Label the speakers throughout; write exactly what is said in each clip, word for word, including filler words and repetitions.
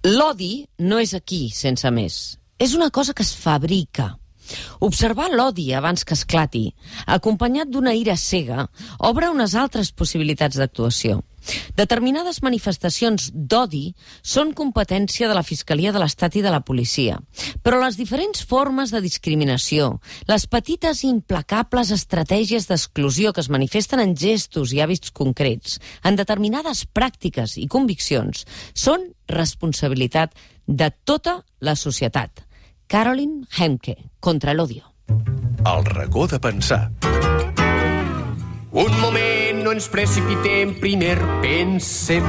Speaker 1: L'odi no és aquí, sense més. És una cosa que es fabrica. Observar l'odi abans que esclati, acompanyat d'una ira cega, obre unes altres possibilitats d'actuació. Determinades manifestacions d'odi són competència de la Fiscalia de l'Estat i de la policia, però les diferents formes de discriminació, les petites i implacables estratègies d'exclusió que es manifesten en gestos i hàbits concrets, en determinades pràctiques i conviccions, són responsabilitat de tota la societat. Caroline Hemke, contra l'odio.
Speaker 2: El racó de pensar.
Speaker 3: Un moment, no ens precipitem, primer pensem.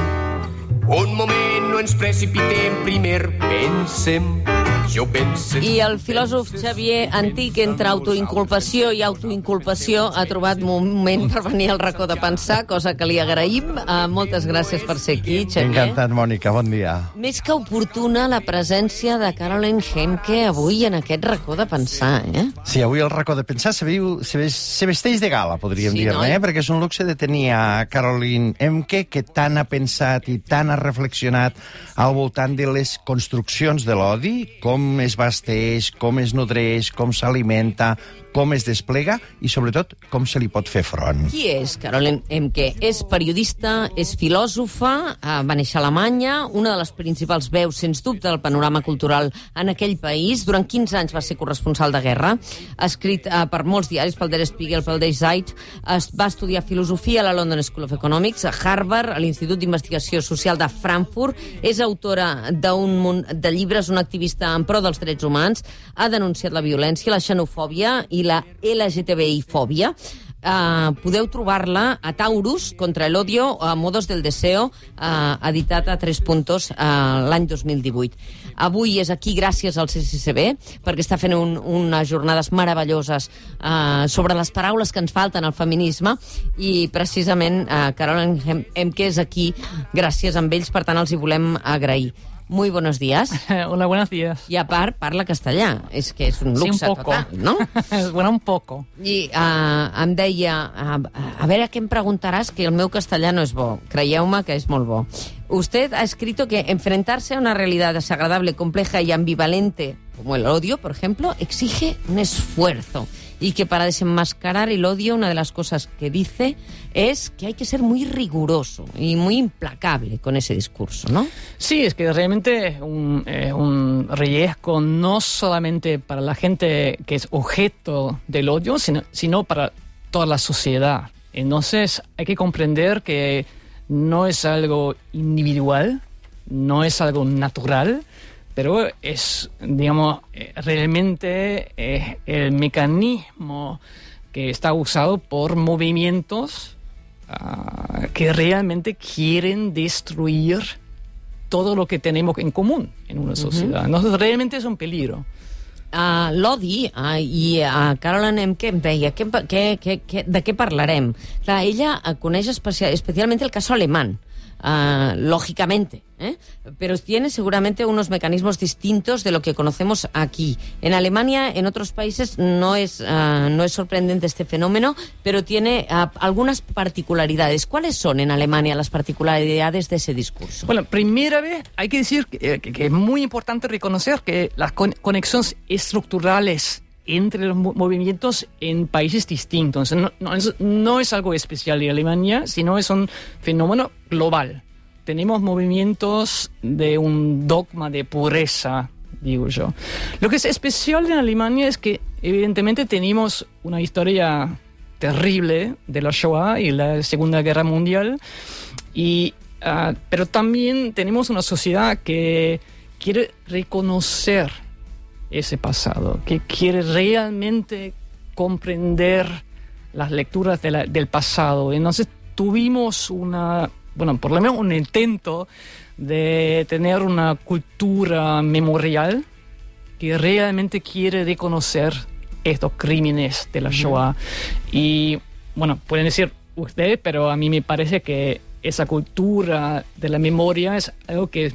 Speaker 3: Un moment, no ens precipitem, primer pensem. Jo pense...
Speaker 1: I el filòsof Xavier Antic, entre autoinculpació i autoinculpació, ha trobat un moment per venir al racó de pensar, cosa que li agraïm. Uh, moltes gràcies per ser aquí, Xavier.
Speaker 4: Encantat, Mònica, bon dia.
Speaker 1: Més que oportuna la presència de Caroline Hemke avui en aquest racó de pensar, eh?
Speaker 4: Sí, avui el racó de pensar se, viu, se, ve, se vesteix de gala, podríem
Speaker 1: Sí,
Speaker 4: dir-ne,
Speaker 1: no?
Speaker 4: eh? Perquè és un luxe de tenir a Caroline Hemke, que tant ha pensat i tant ha reflexionat al voltant de les construccions de l'odi, com es vesteix, com es nodreix, com s'alimenta, com es desplega i, sobretot, com se li pot fer front.
Speaker 1: Qui és Caroline Hemke? És periodista, és filòsofa, eh, va néixer a Alemanya, una de les principals veus, sens dubte, del panorama cultural en aquell país. Durant quinze anys va ser corresponsal de guerra. Ha escrit eh, per molts diaris, pel Der Spiegel, pel Die Zeit. Es va estudiar filosofia a la London School of Economics, a Harvard, a l'Institut d'Investigació Social de Frankfurt. És autora d'un munt de llibres, una activista en pro dels drets humans. Ha denunciat la violència, la xenofòbia i la L G T B I-fòbia. Uh, podeu trobar-la a Taurus, contra l'odio, a Modos del Deseo, uh, editat a tres puntos uh, l'any dos mil divuit. Avui és aquí gràcies al C C C B, perquè està fent un, unes jornades meravelloses uh, sobre les paraules que ens falten al feminisme, i precisament uh, Caroline Hemke és aquí gràcies a ells, per tant els hi volem agrair. Muy buenos días.
Speaker 5: Hola, buenos días.
Speaker 1: I a part, parla castellà. És que és un luxe
Speaker 5: sí, un poco.
Speaker 1: total, no?
Speaker 5: Bueno, un poco.
Speaker 1: I uh, em deia, uh, a veure què em preguntaràs, que el meu castellà no és bo. Creieu-me que és molt bo. Usted ha escrito que enfrentarse a una realidad desagradable, compleja y ambivalente, como el odio, por ejemplo, exige un esfuerzo. Y que para desenmascarar el odio, una de las cosas que dice es que hay que ser muy riguroso y muy implacable con ese discurso, ¿no?
Speaker 5: Sí, es que realmente es un, eh, un riesgo no solamente para la gente que es objeto del odio, sino, sino para toda la sociedad. Entonces hay que comprender que no es algo individual, no es algo natural, pero es, digamos, realmente es el mecanismo que está usado por movimientos uh, que realmente quieren destruir todo lo que tenemos en común en una sociedad. Uh-huh. Entonces, realmente es un peligro.
Speaker 1: Uh, L'odi, uh, i uh, Caroline Hemke em deia, que, que, que, que, de què parlarem? Clar, ella uh, coneix especial, especialmente el caso alemán. Uh, lógicamente, ¿eh? Pero tiene seguramente unos mecanismos distintos de lo que conocemos aquí. En Alemania, en otros países, no es, uh, no es sorprendente este fenómeno, pero tiene uh, algunas particularidades. ¿Cuáles son en Alemania las particularidades de ese discurso?
Speaker 5: Bueno, primera vez hay que decir que, que, que es muy importante reconocer que las con- conexiones estructurales entre los movimientos en países distintos. No, no, es, no es algo especial de Alemania, sino es un fenómeno global. Tenemos movimientos de un dogma de pureza, digo yo. Lo que es especial en Alemania es que, evidentemente, tenemos una historia terrible de la Shoah y la Segunda Guerra Mundial, y, uh, pero también tenemos una sociedad que quiere reconocer ese pasado, que quiere realmente comprender las lecturas de la, del pasado. Entonces tuvimos una, bueno, por lo menos un intento de tener una cultura memorial que realmente quiere reconocer estos crímenes de la Shoah. Uh-huh. Y, bueno, pueden decir ustedes, pero a mí me parece que esa cultura de la memoria es algo que,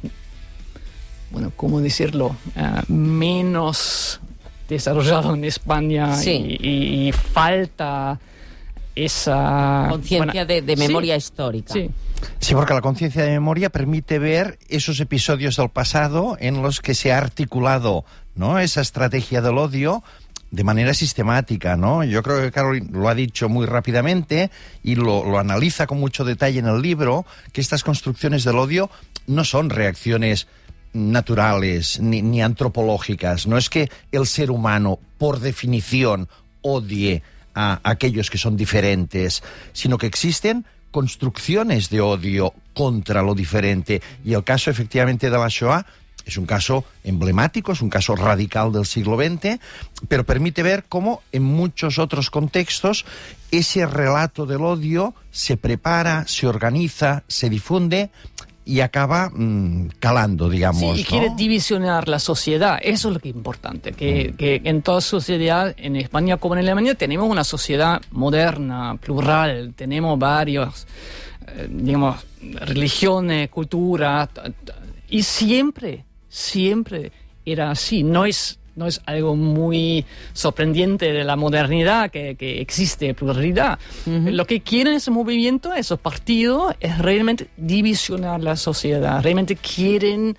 Speaker 5: bueno, ¿cómo decirlo? Uh, menos desarrollado en España.
Speaker 1: Sí.
Speaker 5: y, y, y falta esa...
Speaker 1: Conciencia bueno, de, de memoria
Speaker 5: sí,
Speaker 1: histórica.
Speaker 5: Sí.
Speaker 4: Sí, porque la conciencia de memoria permite ver esos episodios del pasado en los que se ha articulado, ¿no?, esa estrategia del odio de manera sistemática, ¿no? Yo creo que Caroline lo ha dicho muy rápidamente y lo, lo analiza con mucho detalle en el libro, que estas construcciones del odio no son reacciones naturales ni, ni antropológicas. No es que el ser humano, por definición, odie a aquellos que son diferentes, sino que existen construcciones de odio contra lo diferente. Y el caso, efectivamente, de la Shoah es un caso emblemático, es un caso radical del siglo veinte, pero permite ver cómo en muchos otros contextos ese relato del odio se prepara, se organiza, se difunde y acaba mmm, calando, digamos.
Speaker 5: Sí, y quiere
Speaker 4: ¿no?
Speaker 5: divisionar la sociedad. Eso es lo que es importante, que, mm. que en toda sociedad, en España como en Alemania, tenemos una sociedad moderna, plural, tenemos varios, eh, digamos, religiones, culturas, y siempre, siempre era así. No es, no es algo muy sorprendente de la modernidad que, que existe pluralidad. Uh-huh. Lo que quieren ese movimiento, esos partidos, es realmente divisionar la sociedad. Realmente quieren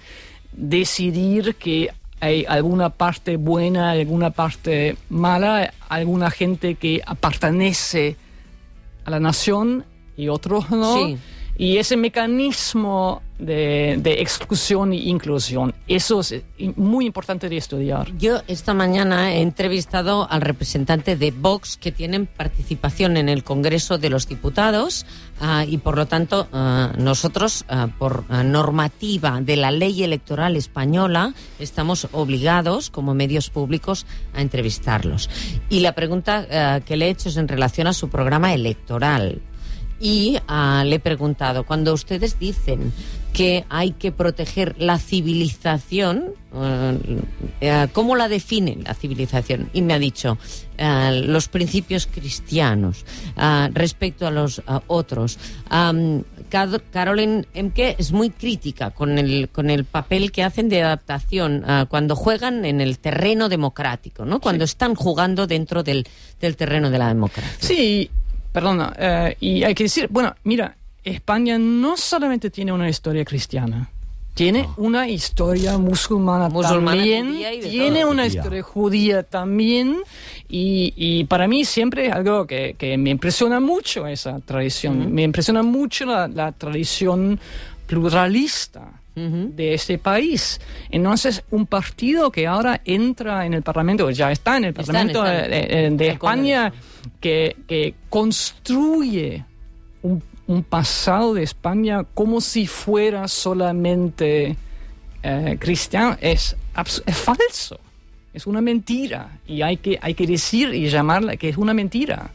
Speaker 5: decidir que hay alguna parte buena, alguna parte mala, alguna gente que pertenece a la nación y otros no. Sí. Y ese mecanismo de, de exclusión e inclusión, eso es muy importante de estudiar.
Speaker 1: Yo esta mañana he entrevistado al representante de Vox, que tienen participación en el Congreso de los Diputados, uh, y por lo tanto uh, nosotros, uh, por uh, normativa de la ley electoral española, estamos obligados como medios públicos a entrevistarlos. Y la pregunta uh, que le he hecho es en relación a su programa electoral. Y uh, le he preguntado, cuando ustedes dicen que hay que proteger la civilización, uh, uh, ¿cómo la definen la civilización? Y me ha dicho, uh, los principios cristianos uh, respecto a los uh, otros. Um, Caroline Emke es muy crítica con el, con el papel que hacen de adaptación uh, cuando juegan en el terreno democrático, ¿no? Cuando sí. están jugando dentro del, del terreno de la democracia.
Speaker 5: Sí. Perdona, eh, y hay que decir, bueno, mira, España no solamente tiene una historia cristiana, tiene no. una historia musulmana, musulmana también, tiene todo. una historia judía también, y, y para mí siempre es algo que, que me impresiona mucho esa tradición, uh-huh. me impresiona mucho la, la tradición pluralista uh-huh. de este país. Entonces, un partido que ahora entra en el Parlamento, ya está en el Parlamento están, están. de, de España, que, que construye un, un pasado de España como si fuera solamente eh, cristiano, es, es falso, es una mentira, y hay que, hay que decir y llamarla que es una mentira.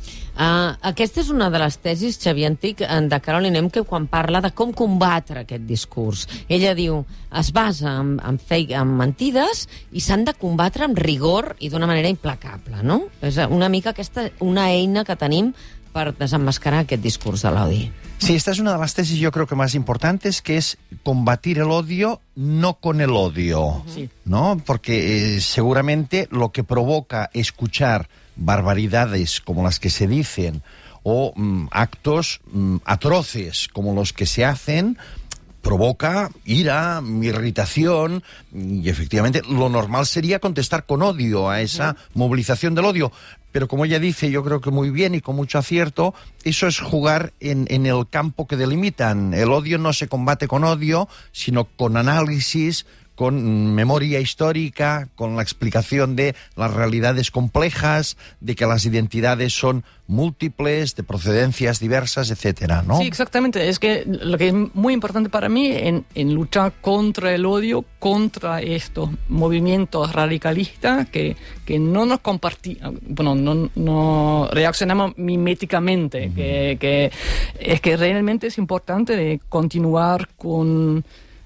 Speaker 1: Uh, aquesta és una de les tesis, Xavier Antic, de Caroline Emke, quan parla de com combatre aquest discurs. Ella diu, es basa en, en, fake, en mentides i s'han de combatre amb rigor i d'una manera implacable, no? És una mica aquesta una eina que tenim per desenmascarar aquest discurs de l'odi.
Speaker 4: Sí, esta es una de las tesis yo creo que más importantes, que es combatir el odio no con el odio, sí. ¿no? Porque eh, seguramente lo que provoca escuchar barbaridades como las que se dicen o mm, actos mm, atroces como los que se hacen provoca ira, irritación, y efectivamente lo normal sería contestar con odio a esa movilización del odio. Pero como ella dice, yo creo que muy bien y con mucho acierto, eso es jugar en, en el campo que delimitan. El odio no se combate con odio, sino con análisis, con memoria histórica, con la explicación de las realidades complejas, de que las identidades son múltiples, de procedencias diversas, etcétera, ¿no?
Speaker 5: Sí, exactamente. Es que lo que es muy importante para mí en, en luchar contra el odio, contra estos movimientos radicalistas que, que no nos compartimos, bueno, no, no reaccionamos miméticamente, uh-huh. que, que es que realmente es importante de continuar con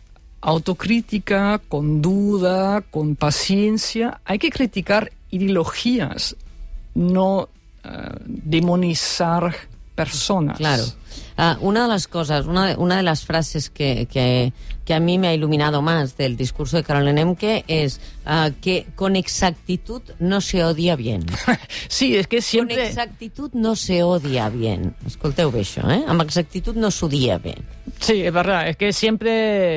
Speaker 5: autocrítica, con duda, con paciencia. Hay que criticar ideologías, no uh, demonizar personas.
Speaker 1: Claro. Uh, una de las cosas, una de, una de las frases que, que, que a mí me ha iluminado más del discurso de Caroline Emke es uh, que con exactitud no se odia bien.
Speaker 5: Sí, es que siempre...
Speaker 1: Con exactitud no se odia bien. Escolteu bé això, eh? Amb exactitud no s'odia bé.
Speaker 5: Sí, es verdad, es que siempre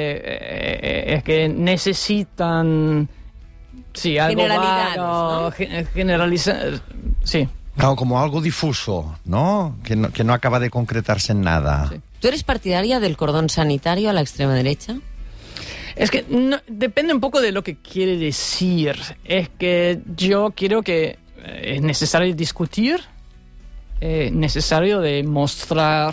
Speaker 5: eh, es que necesitan sí, algo
Speaker 1: generalidades,
Speaker 5: vago,
Speaker 1: ¿no?
Speaker 5: gen- generalizar, sí.
Speaker 4: Claro, como algo difuso, ¿no? Que, ¿no? que no acaba de concretarse en nada.
Speaker 5: Sí.
Speaker 1: ¿Tú eres partidaria del cordón sanitario a la extrema derecha?
Speaker 5: Es que no, depende un poco de lo que quiere decir. Es que yo quiero que eh, es necesario discutir, es necesario demostrar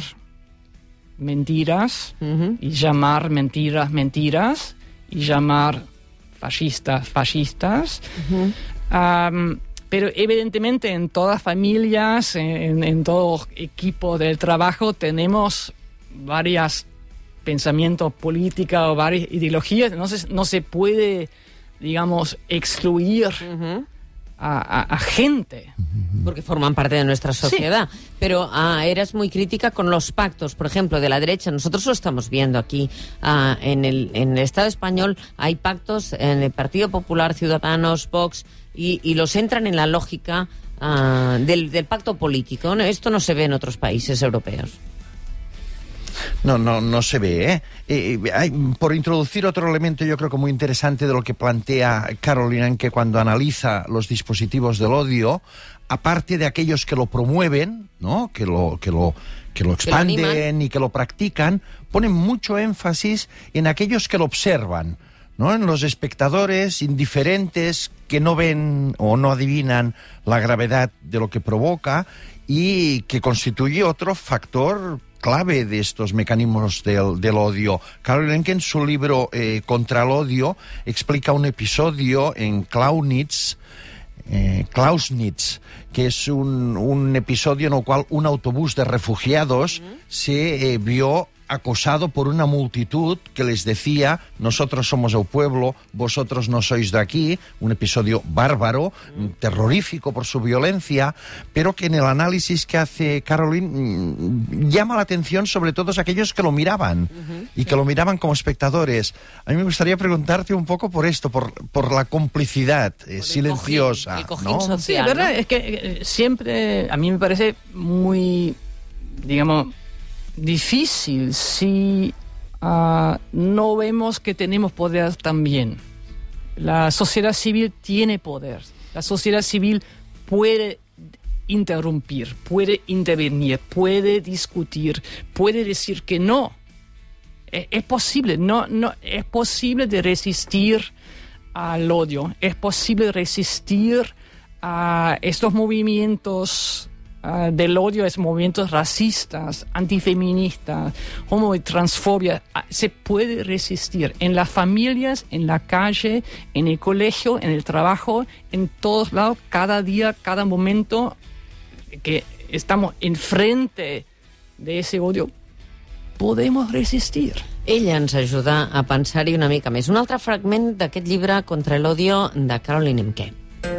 Speaker 5: mentiras
Speaker 1: Uh-huh.
Speaker 5: y llamar mentiras mentiras y llamar fascistas fascistas.
Speaker 1: Uh-huh.
Speaker 5: Um, pero evidentemente en todas familias, en, en todo equipo del trabajo tenemos varias pensamientos políticos o varias ideologías. No se, no se puede, digamos, excluir
Speaker 1: Uh-huh.
Speaker 5: a, a, a gente.
Speaker 1: Porque forman parte de nuestra sociedad. Sí. Pero uh, eras muy crítica con los pactos, por ejemplo, de la derecha. Nosotros lo estamos viendo aquí. Uh, en, el, en el Estado español hay pactos en el Partido Popular, Ciudadanos, Vox, y, y los entran en la lógica uh, del, del pacto político. Esto no se ve en otros países europeos.
Speaker 4: No, no, no se ve, ¿eh? Eh, hay, por introducir otro elemento yo creo que muy interesante de lo que plantea Caroline Emke cuando analiza los dispositivos del odio, aparte de aquellos que lo promueven, ¿no? que lo, que lo, que lo expanden
Speaker 1: que lo
Speaker 4: y que lo practican, ponen mucho énfasis en aquellos que lo observan, ¿no? En los espectadores indiferentes que no ven o no adivinan la gravedad de lo que provoca y que constituye otro factor clave de estos mecanismos del, del odio. Caroline Emke, en su libro eh, Contra el odio, explica un episodio en Clausnitz, eh, Clausnitz, que es un, un episodio en el cual un autobús de refugiados uh-huh. se eh, vio acosado por una multitud que les decía: nosotros somos el pueblo, vosotros no sois de aquí. Un episodio bárbaro, mm. terrorífico por su violencia, pero que en el análisis que hace Caroline mm, llama la atención sobre todos aquellos que lo miraban uh-huh. y que sí. lo miraban como espectadores. A mí me gustaría preguntarte un poco por esto, por, por la complicidad eh, silenciosa.
Speaker 1: El cojín,
Speaker 4: ¿no?
Speaker 1: el cojín social,
Speaker 5: sí, ¿verdad?
Speaker 1: ¿no?
Speaker 5: Es que eh, siempre a mí me parece muy, digamos, difícil si uh, no vemos que tenemos poder también. La sociedad civil tiene poder. La sociedad civil puede interrumpir, puede intervenir, puede discutir, puede decir que no. Es, es posible, no, no, es posible de resistir al odio, es posible resistir a estos movimientos Uh, del odio, es movimientos racistas, antifeministas, homo y transfobia. Uh, se puede resistir en las familias, en la calle, en el colegio, en el trabajo, en todos lados, cada día, cada momento que estamos enfrente de ese odio, podemos resistir.
Speaker 1: Ella ens ajuda a pensar-hi una mica més. Un altre fragment d'aquest llibre Contra l'odio de Caroline Emke.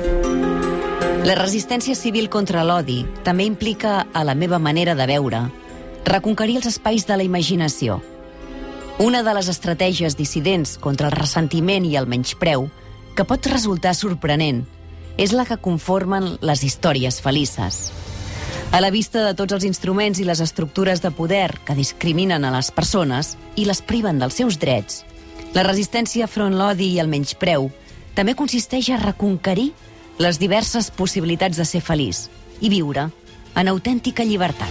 Speaker 6: La resistència civil contra l'odi també implica, a la meva manera de veure, reconquerir els espais de la imaginació. Una de les estratègies dissidents contra el ressentiment i el menyspreu, que pot resultar sorprenent, és la que conformen les històries felices. A la vista de tots els instruments i les estructures de poder que discriminen a les persones i les priven dels seus drets, la resistència front l'odi i el menyspreu també consisteix a reconquerir les diverses possibilitats de ser feliç i viure en autèntica llibertat.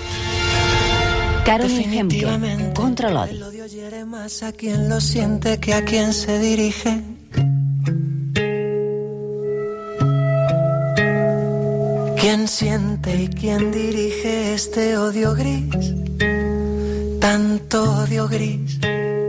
Speaker 6: Caroline Emke, Contra l'odi.
Speaker 7: El odio hiere más a quien lo siente que a quien se dirige. ¿Quién siente y quién dirige este odio gris? Tanto odio gris.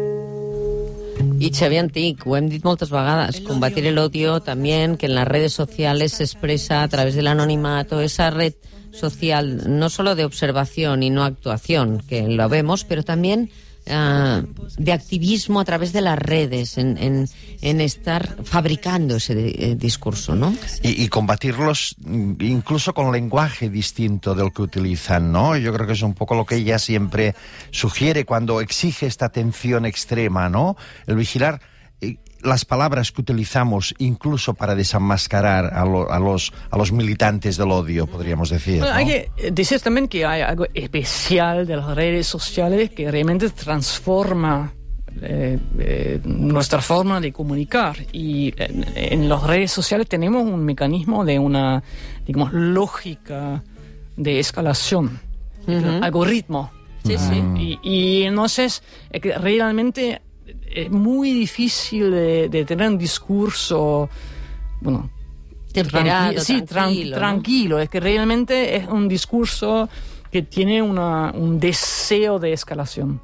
Speaker 1: Y Xavier Antic, ho hem dit moltes vegades, combatir el odio también, que en las redes sociales se expresa a través del anonimato, esa red social no solo de observación y no actuación, que lo vemos, pero también uh, de activismo a través de las redes, en, en, en estar fabricando ese eh, discurso, ¿no?
Speaker 4: Y, y combatirlos incluso con lenguaje distinto del que utilizan, ¿no? Yo creo que es un poco lo que ella siempre sugiere cuando exige esta atención extrema, ¿no? El vigilar eh, las palabras que utilizamos incluso para desenmascarar a, lo, a, los, a los militantes del odio, podríamos decir,
Speaker 5: bueno,
Speaker 4: ¿no?
Speaker 5: Hay que decir también que hay algo especial de las redes sociales que realmente transforma eh, eh, nuestra forma de comunicar. Y en, en las redes sociales tenemos un mecanismo de una, digamos, lógica de escalación,
Speaker 1: Uh-huh.
Speaker 5: algoritmo.
Speaker 1: Sí, sí.
Speaker 5: Y, y entonces es que realmente es muy difícil de, de tener un discurso, bueno,
Speaker 1: Temperado,
Speaker 5: tranqui- sí,
Speaker 1: tranquilo,
Speaker 5: tran-
Speaker 1: ¿no?
Speaker 5: tranquilo. Es que realmente es un discurso que tiene una, un deseo de escalación.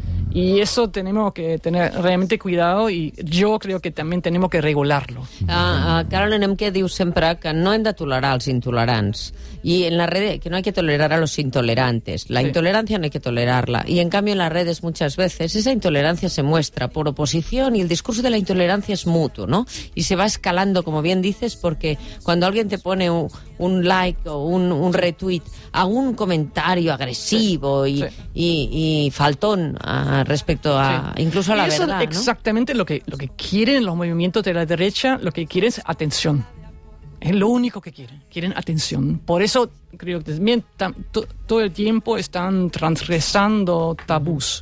Speaker 5: Y eso tenemos que tener realmente cuidado y yo creo que también tenemos que regularlo.
Speaker 1: Uh, uh, Caroline Emke diu sempre que no hem de tolerar els intolerants y en la red que no hay que tolerar a los intolerantes. La
Speaker 5: Sí.
Speaker 1: intolerancia no hay que tolerarla y en cambio en las redes muchas veces esa intolerancia se muestra por oposición y el discurso de la intolerancia es mutuo, ¿no? Y se va escalando, como bien dices, porque cuando alguien te pone un, un like o un, un retweet a un comentario agresivo y,
Speaker 5: Sí.
Speaker 1: y, y faltón uh, respecto a
Speaker 5: Sí.
Speaker 1: incluso a la
Speaker 5: Y eso
Speaker 1: verdad,
Speaker 5: es
Speaker 1: ¿no?
Speaker 5: exactamente lo que, lo que quieren los movimientos de la derecha, lo que quieren es atención. Es lo único que quieren, quieren atención. Por eso creo que también tam, to, todo el tiempo están transgresando tabús,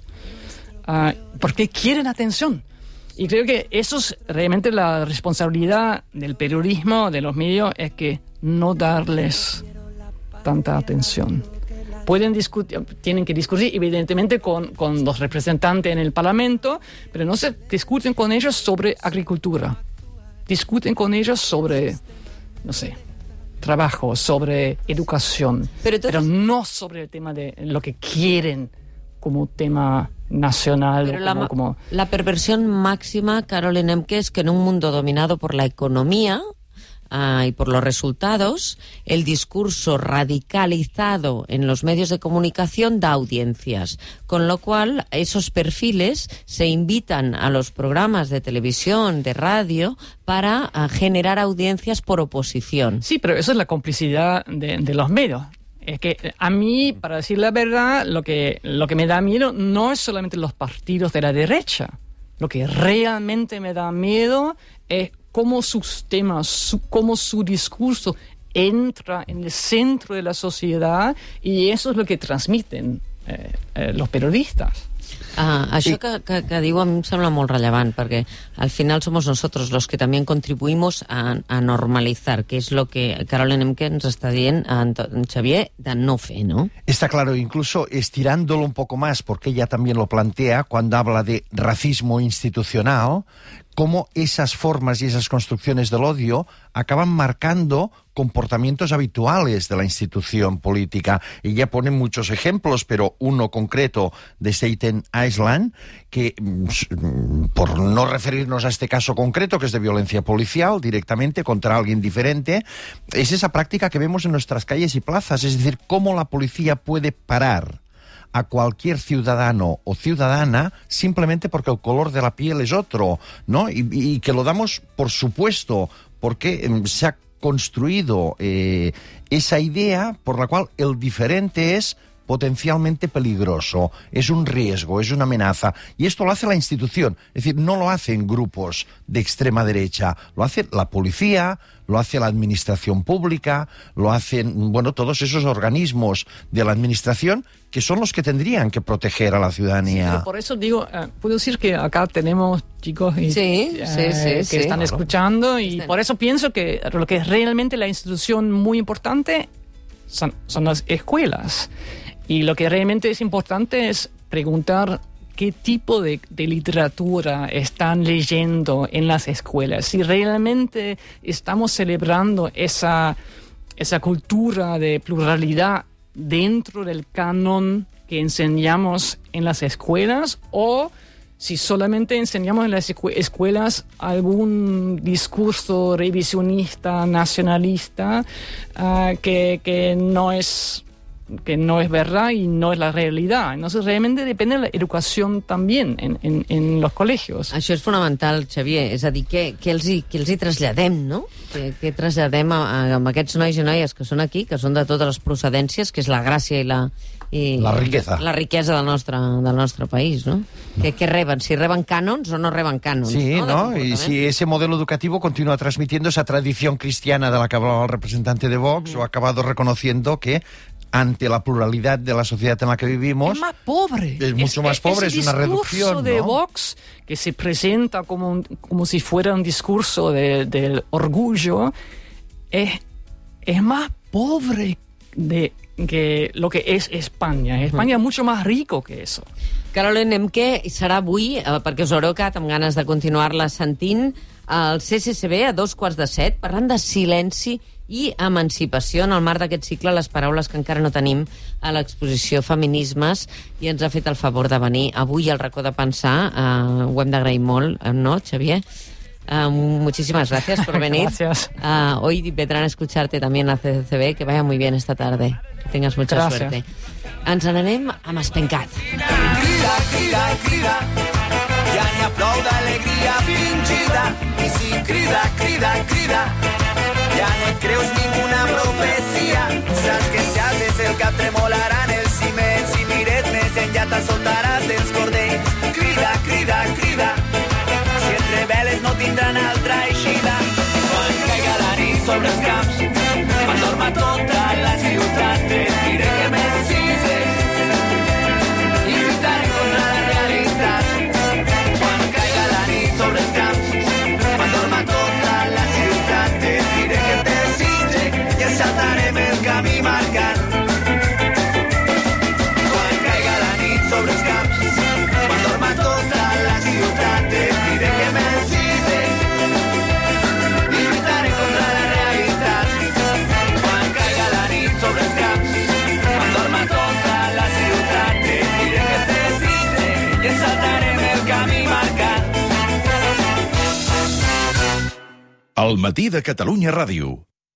Speaker 5: uh, porque quieren atención. Y creo que eso es realmente la responsabilidad del periodismo, de los medios, es que no darles tanta atención. Pueden discutir, tienen que discutir evidentemente con, con los representantes en el Parlamento, pero no se discuten con ellos sobre agricultura. Discuten con ellos sobre, no sé, trabajo, sobre educación,
Speaker 1: Pero
Speaker 5: pero,
Speaker 1: entonces-
Speaker 5: no sobre el tema de lo que quieren como tema nacional.
Speaker 1: Pero
Speaker 5: o
Speaker 1: la,
Speaker 5: como,
Speaker 1: ma-
Speaker 5: como-
Speaker 1: la perversión máxima, Caroline Emke, es que en un mundo dominado por la economía ah, y por los resultados, el discurso radicalizado en los medios de comunicación da audiencias, con lo cual esos perfiles se invitan a los programas de televisión, de radio, para ah, generar audiencias por oposición.
Speaker 5: Sí, pero eso es la complicidad de, de los medios. Es que a mí, para decir la verdad, lo que, lo que me da miedo no es solamente los partidos de la derecha. Lo que realmente me da miedo es cómo sus temas, su, cómo su discurso entra en el centro de la sociedad y eso es lo que transmiten eh, eh, los periodistas.
Speaker 1: Ah, això que, que, que diu a mi em sembla molt rellevant, perquè al final somos nosotros los que también contribuimos a, a normalizar, que es lo que Caroline Emke ens està dient a Anto- Xavier de no fer, ¿no?
Speaker 4: Está claro, incluso estirándolo un poco más, porque ella también lo plantea cuando habla de racismo institucional, cómo esas formas y esas construcciones del odio acaban marcando comportamientos habituales de la institución política. Ella pone muchos ejemplos, pero uno concreto de Staten Island, que por no referirnos a este caso concreto, que es de violencia policial directamente contra alguien diferente, es esa práctica que vemos en nuestras calles y plazas, es decir, cómo la policía puede parar a cualquier ciudadano o ciudadana simplemente porque el color de la piel es otro, ¿no? Y, y que lo damos por supuesto, porque eh, se ha construido eh, esa idea por la cual el diferente es potencialmente peligroso, es un riesgo, es una amenaza. Y esto lo hace la institución, es decir, no lo hacen grupos de extrema derecha, lo hace la policía, lo hace la administración pública, lo hacen, bueno, todos esos organismos de la administración que son los que tendrían que proteger a la ciudadanía.
Speaker 5: Pero por eso digo, uh, puedo decir que acá tenemos chicos y,
Speaker 1: Sí, sí,
Speaker 5: eh,
Speaker 1: sí,
Speaker 5: que
Speaker 1: sí.
Speaker 5: están
Speaker 1: Claro.
Speaker 5: escuchando y
Speaker 1: Están.
Speaker 5: por eso pienso que lo que es realmente la institución muy importante son, son las escuelas. Y lo que realmente es importante es preguntar qué tipo de, de literatura están leyendo en las escuelas. Si realmente estamos celebrando esa, esa cultura de pluralidad dentro del canon que enseñamos en las escuelas o si solamente enseñamos en las escu- escuelas algún discurso revisionista, nacionalista, uh, que, que no es que no es verdad y no es la realidad. Entonces realmente depende de la educación también en, en, en los colegios.
Speaker 1: Això és fonamental, Xavier. És a dir, què, què, els, hi, què els hi traslladem, no? Què, què traslladem a, a, a aquests nois i noies que són aquí, que són de totes les procedències, que és la gràcia i la... I,
Speaker 4: la riqueza.
Speaker 1: La riquesa del nostre, del nostre país, no? Què, què reben? Si reben cànons o no reben cànons.
Speaker 4: Sí,
Speaker 1: ¿no?
Speaker 4: ¿no? Y si ese modelo educativo continúa transmitiendo esa tradición cristiana de la que hablaba el representante de Vox, mm. o ha acabado reconociendo que ante la pluralidad de la sociedad en la que vivimos...
Speaker 5: Es más pobre.
Speaker 4: Es mucho más pobre, es una reducción, ¿no?
Speaker 5: El discurso de Vox, que se presenta como, un, como si fuera un discurso de, del orgullo, es, es más pobre de, que lo que es España. España es mucho más rico que eso.
Speaker 1: Caroline Emke serà avui, eh, perquè us haureu quedat amb ganes de continuar-la sentint, al C C C B a dos quarts de set, parlant de silenci i emancipació en el marc d'aquest cicle, les paraules que encara no tenim a l'exposició Feminismes, i ens ha fet el favor de venir avui al racó de pensar. Uh, ho hem d'agrair molt, no, Xavier? Uh, muchísimas gracias por venir.
Speaker 5: Gracias.
Speaker 1: Uh, hoy vendrán a escucharte también a C C C B. Que vaya muy bien esta tarde. Que tengas mucha
Speaker 5: gracias.
Speaker 1: suerte. Ens n'anem amb Espencat.
Speaker 7: Crida, crida, crida, ja n'hi ha prou d'alegria fingida. I si crida, crida, crida, ja no et creus ninguna profecia. Saps que si alces el cap tremolaran els ciments i mires més enllà t'assoltaràs dels cordells. Crida, crida, crida, si et rebel·les no tindran altra eixida. Quan caiga la nit sobre els camps, quan dorma tota la ciutat, et diré que m'encises i lluitaré contra la realitat. Quan caiga la nit sobre els camps, quan dorma tota la ciutat, et diré que te desitge i ens saltarem el camí marcat. Quan caiga la nit sobre els camps, quan dorma tota la ciutat, et diré que m'encises i lluitaré contra la realitat. Quan caiga la nit sobre els camps, quan dorma tota la ciutat, et diré que te desitge i ens saltarem el camí marcat.
Speaker 2: El matí de Catalunya Ràdio.